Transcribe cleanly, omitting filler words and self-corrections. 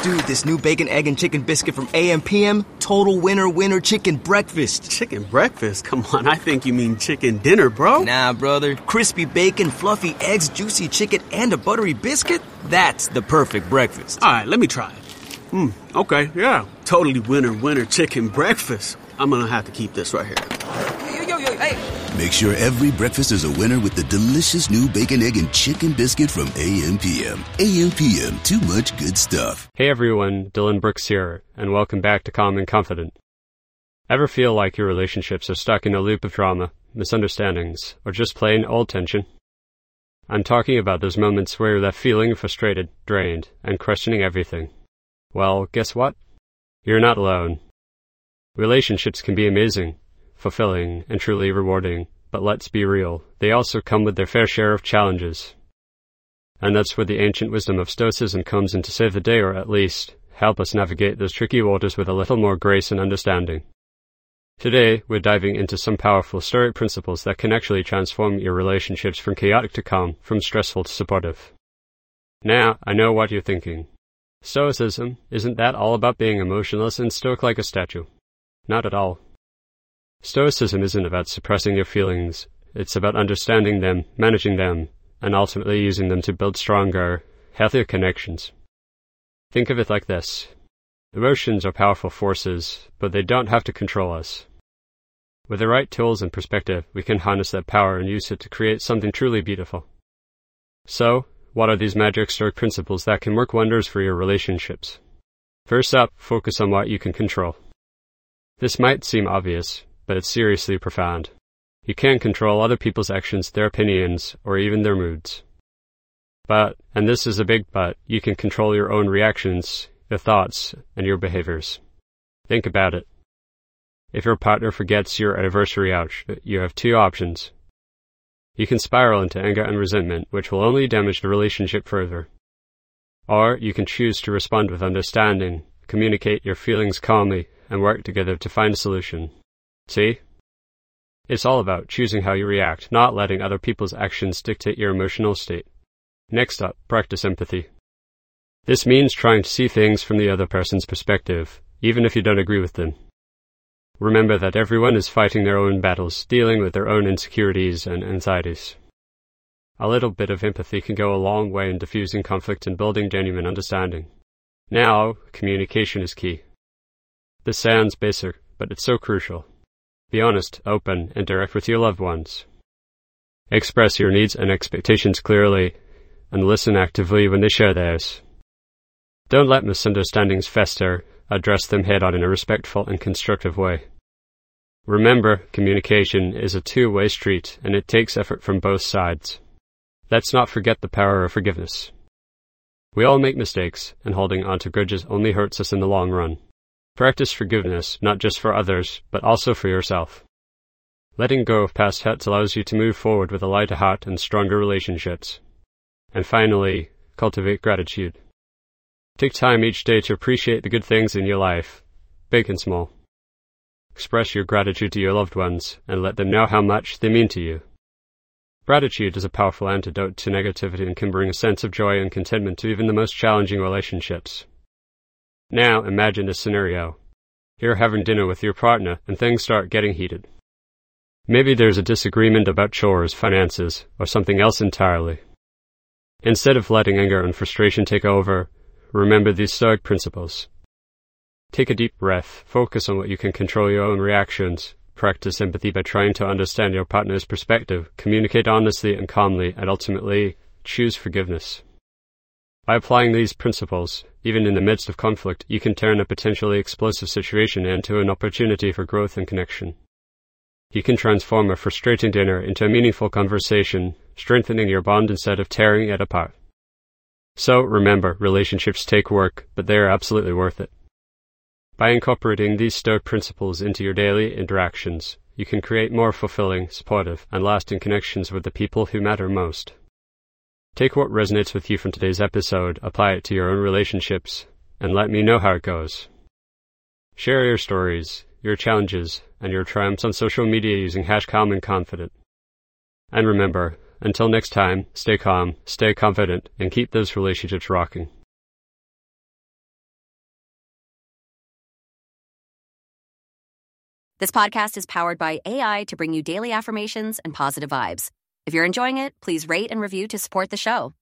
Dude, this new bacon, egg, and chicken biscuit from AM/PM, total winner chicken breakfast. Chicken breakfast? Come on, I think you mean chicken dinner, bro. Nah, brother. Crispy bacon, fluffy eggs, juicy chicken, and a buttery biscuit? That's the perfect breakfast. All right, let me try it. Okay, yeah. Totally winner chicken breakfast. I'm gonna have to keep this right here. Yo, hey. Make sure every breakfast is a winner with the delicious new bacon, egg, and chicken biscuit from AM/PM. AM/PM, too much good stuff. Hey everyone, Dylan Brooks here, and welcome back to Calm and Confident. Ever feel like your relationships are stuck in a loop of drama, misunderstandings, or just plain old tension? I'm talking about those moments where you're left feeling frustrated, drained, and questioning everything. Well, guess what? You're not alone. Relationships can be amazing, fulfilling, and truly rewarding, but let's be real, they also come with their fair share of challenges. And that's where the ancient wisdom of Stoicism comes in to save the day, or at least help us navigate those tricky waters with a little more grace and understanding. Today, we're diving into some powerful Stoic principles that can actually transform your relationships from chaotic to calm, from stressful to supportive. Now, I know what you're thinking. Stoicism, isn't that all about being emotionless and stoic like a statue? Not at all. Stoicism isn't about suppressing your feelings. It's about understanding them, managing them, and ultimately using them to build stronger, healthier connections. Think of it like this. Emotions are powerful forces, but they don't have to control us. With the right tools and perspective, we can harness that power and use it to create something truly beautiful. So, what are these magic Stoic principles that can work wonders for your relationships? First up, focus on what you can control. This might seem obvious, but it's seriously profound. You can't control other people's actions, their opinions, or even their moods. But, and this is a big but, you can control your own reactions, your thoughts, and your behaviors. Think about it. If your partner forgets your anniversary out, you have two options. You can spiral into anger and resentment, which will only damage the relationship further. Or you can choose to respond with understanding, communicate your feelings calmly, and work together to find a solution. See? It's all about choosing how you react, not letting other people's actions dictate your emotional state. Next up, practice empathy. This means trying to see things from the other person's perspective, even if you don't agree with them. Remember that everyone is fighting their own battles, dealing with their own insecurities and anxieties. A little bit of empathy can go a long way in diffusing conflict and building genuine understanding. Now, communication is key. This sounds basic, but it's so crucial. Be honest, open, and direct with your loved ones. Express your needs and expectations clearly, and listen actively when they share theirs. Don't let misunderstandings fester. Address them head-on in a respectful and constructive way. Remember, communication is a two-way street, and it takes effort from both sides. Let's not forget the power of forgiveness. We all make mistakes, and holding on to grudges only hurts us in the long run. Practice forgiveness, not just for others, but also for yourself. Letting go of past hurts allows you to move forward with a lighter heart and stronger relationships. And finally, cultivate gratitude. Take time each day to appreciate the good things in your life, big and small. Express your gratitude to your loved ones, and let them know how much they mean to you. Gratitude is a powerful antidote to negativity and can bring a sense of joy and contentment to even the most challenging relationships. Now imagine this scenario. You're having dinner with your partner, and things start getting heated. Maybe there's a disagreement about chores, finances, or something else entirely. Instead of letting anger and frustration take over, remember these Stoic principles. Take a deep breath, focus on what you can control your own reactions, practice empathy by trying to understand your partner's perspective, communicate honestly and calmly, and ultimately, choose forgiveness. By applying these principles, even in the midst of conflict, you can turn a potentially explosive situation into an opportunity for growth and connection. You can transform a frustrating dinner into a meaningful conversation, strengthening your bond instead of tearing it apart. So remember, relationships take work, but they are absolutely worth it. By incorporating these Stoic principles into your daily interactions, you can create more fulfilling, supportive, and lasting connections with the people who matter most. Take what resonates with you from today's episode, apply it to your own relationships, and let me know how it goes. Share your stories, your challenges, and your triumphs on social media using #CalmAndConfident. And remember, until next time, stay calm, stay confident, and keep those relationships rocking. This podcast is powered by AI to bring you daily affirmations and positive vibes. If you're enjoying it, please rate and review to support the show.